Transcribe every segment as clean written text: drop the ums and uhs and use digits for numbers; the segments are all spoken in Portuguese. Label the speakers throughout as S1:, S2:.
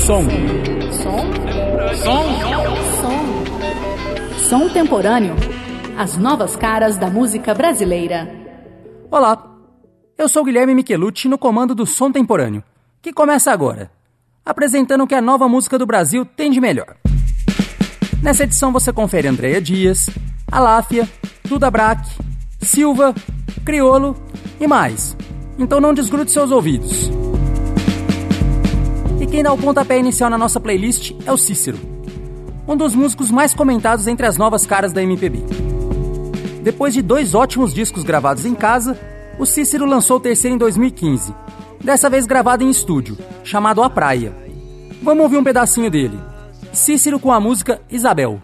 S1: Som temporâneo. As novas caras da música brasileira.
S2: Olá, eu sou Guilherme Michelucci no comando do Som Temporâneo, que começa agora, apresentando o que a nova música do Brasil tem de melhor. Nessa edição você confere Andréa Dias, Aláfia, Duda Brack, Silva, Criolo e mais. Então não desgrude seus ouvidos. E quem dá o pontapé inicial na nossa playlist é o Cícero, um dos músicos mais comentados entre as novas caras da MPB. Depois de 2 ótimos discos gravados em casa, o Cícero lançou o terceiro em 2015, dessa vez gravado em estúdio, chamado A Praia. Vamos ouvir um pedacinho dele. Cícero com a música Isabel.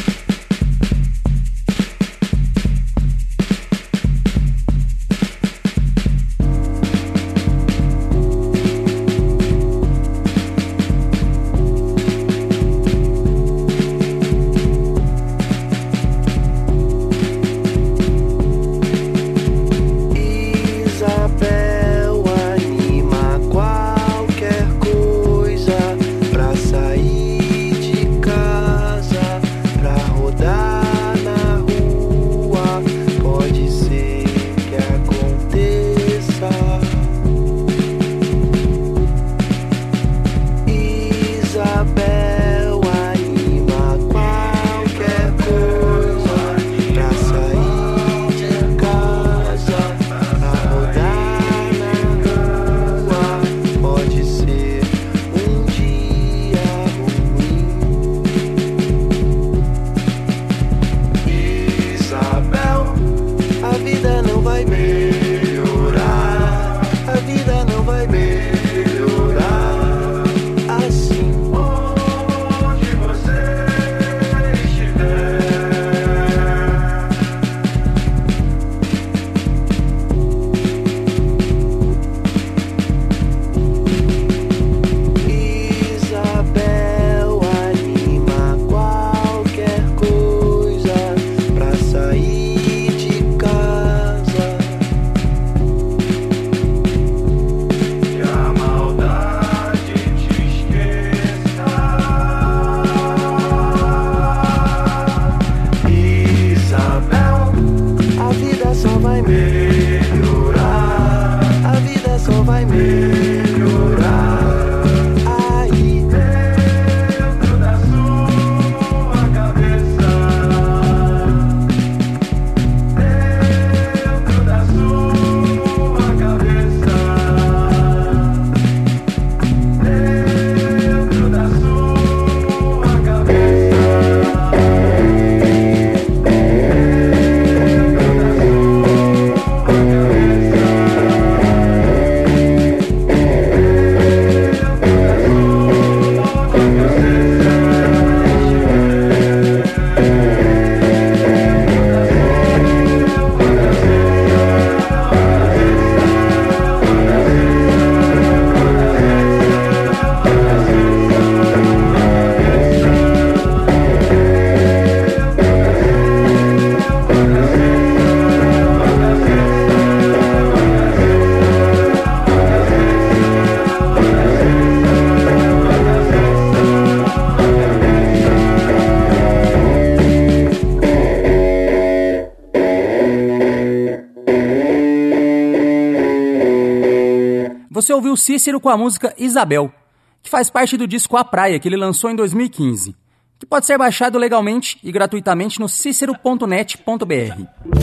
S2: Você ouviu Cícero com a música Isabel, que faz parte do disco A Praia, que ele lançou em 2015, que pode ser baixado legalmente e gratuitamente no cicero.net.br.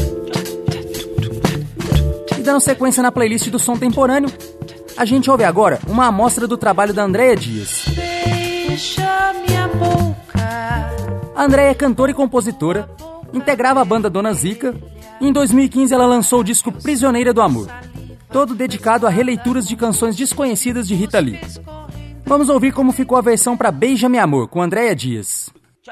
S2: E dando sequência na playlist do Som Temporâneo, a gente ouve agora uma amostra do trabalho da Andréa Dias.
S3: Beija minha boca.
S2: A Andréa é cantora e compositora, integrava a banda Dona Zica, e em 2015 ela lançou o disco Prisioneira do Amor, todo dedicado a releituras de canções desconhecidas de Rita Lee. Vamos ouvir como ficou a versão para Beija Meu Amor, com Andréa Dias.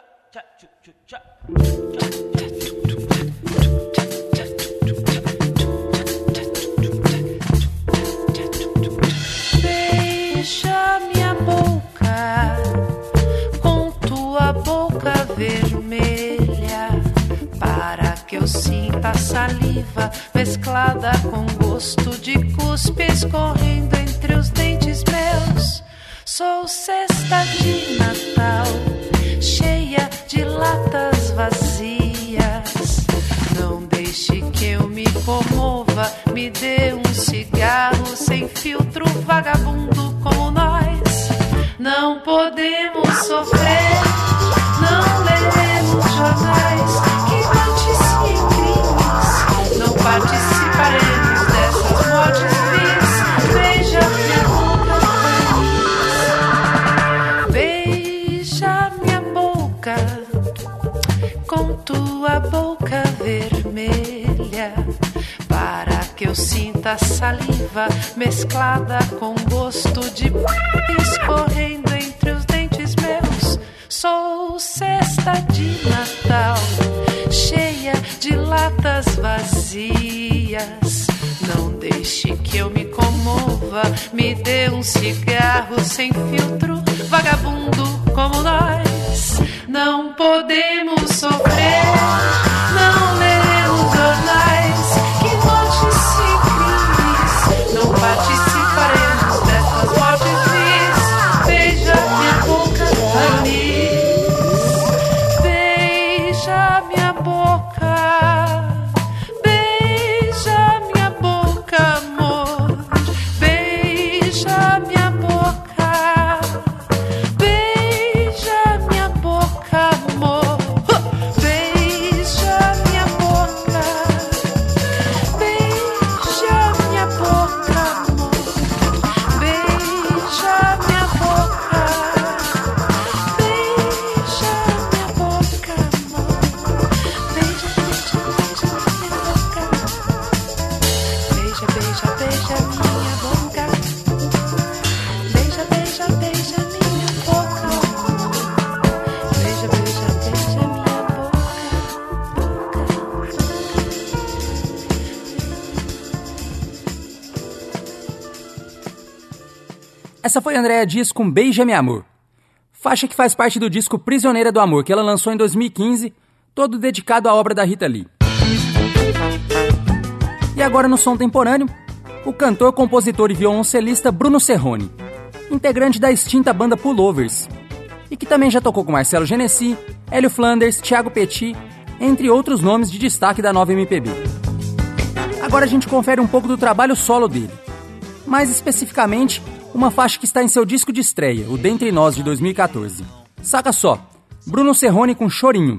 S3: Beija minha boca, com tua boca vermelha, para que eu sinta a saliva mesclada com gosto de cuspe escorrendo entre os dentes meus. Sou cesta de Natal, cheia de latas vazias. Não deixe que eu me comova, me dê um cigarro sem filtro, vagabundo como nós. Não podemos sofrer, não leremos jornais que noticiem crimes. Não participaremos dessas mortes vis. Beija minha boca, beija minha boca, com tua boca vermelha, para que eu sinta saliva mesclada com gosto de escorrendo entre os dentes meus. Sou cesta de Natal, cheia de latas vazias. Não deixe que eu me comova, me dê um cigarro sem filtro, vagabundo como nós. Não podemos sofrer, não leremos jornais que noticiem crimes. Não participaremos dessas mortes vis. Beija minha boca, Alice. Beija minha boca. Beija minha boca, amor. Beija minha boca. Beija minha boca, amor. Beija minha boca. Beija minha boca, amor. Beija minha boca. Beija minha boca, amor. Beija, beija, beija minha boca. Beija, beija, beija minha boca. Beija, beija, beija minha boca. Beija, beija, beija minha boca.
S2: Essa foi Andréa Dias com Beija-me Amor, faixa que faz parte do disco Prisioneira do Amor, que ela lançou em 2015, todo dedicado à obra da Rita Lee. E agora no som temporâneo, o cantor, compositor e violoncelista Bruno Cerrone, integrante da extinta banda Pullovers, e que também já tocou com Marcelo Genesi, Hélio Flanders, Thiago Petit, entre outros nomes de destaque da nova MPB. Agora a gente confere um pouco do trabalho solo dele, mais especificamente uma faixa que está em seu disco de estreia, o Dentre Nós, de 2014. Saca só, Bruno Cerrone com Chorinho.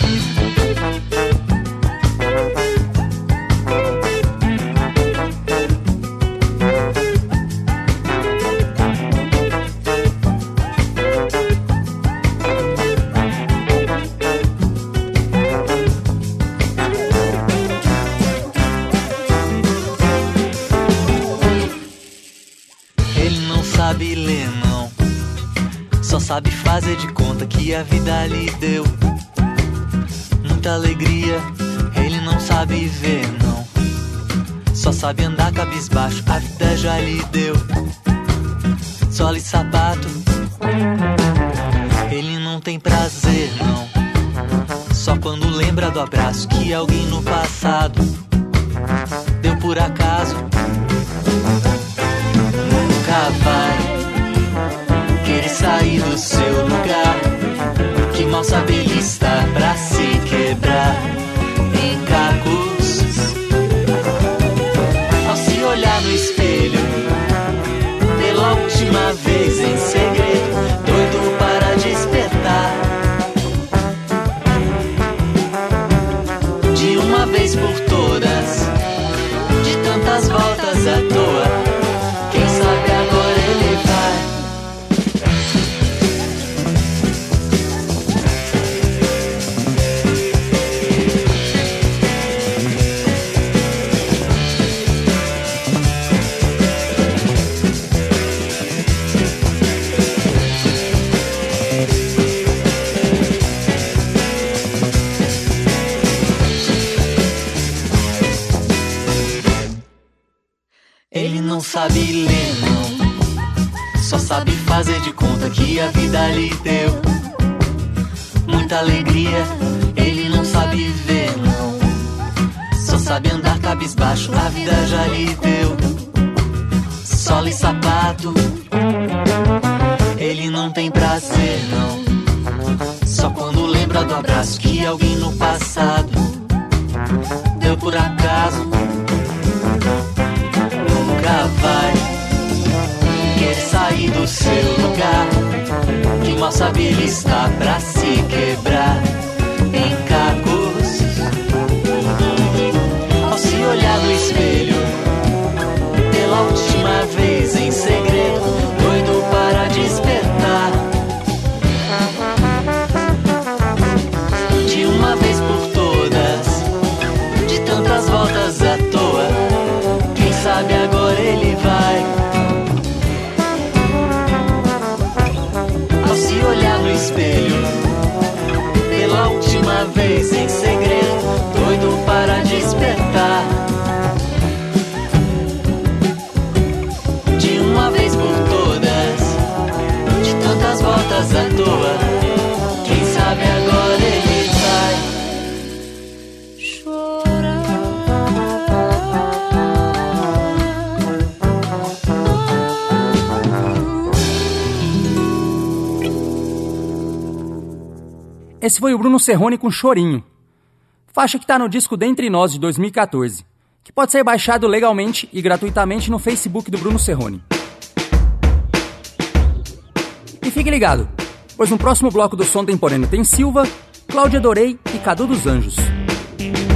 S4: Sabe ler não, só sabe fazer de conta que a vida lhe deu muita alegria. Ele não sabe ver não, só sabe andar cabisbaixo, a vida já lhe deu sola e sapato. Ele não tem prazer não, só quando lembra do abraço que alguém no passado deu por acaso. Nunca vai querer sair do seu lugar, que mal sabe listar pra se quebrar em cacos. Ao se olhar no espelho pela última vez em segredo, doido para despertar de uma vez por todas, de tantas voltas à toa. Quem sabe agora ele vai. Ele não sabe ler não, só sabe fazer de conta que a vida lhe deu muita alegria. Ele não sabe ver não, só sabe andar cabisbaixo, a vida já lhe deu sola e sapato. não tem prazer, não. Só quando lembra do abraço que alguém no passado deu por acaso. Nunca vai querer sair do seu lugar, que mal sabe ele está pra se quebrar em cacos. Ao se olhar no espelho pela última vez em segredo, doido para despertar de uma vez por todas, de tantas voltas à toa. Quem sabe agora ele vai. Ao se olhar no espelho pela última vez em segredo, doido para despertar de uma vez por todas, de tantas voltas à toa. Quem sabe agora ele vai chorar.
S2: Esse foi o Bruno Serrone com Chorinho, faixa que tá no disco Dentre Nós de 2014, que pode ser baixado legalmente e gratuitamente no Facebook do Bruno Serrone. E fique ligado, pois no próximo bloco do Som Temporâneo tem Silva, Cláudia Dorei e Cadu dos Anjos.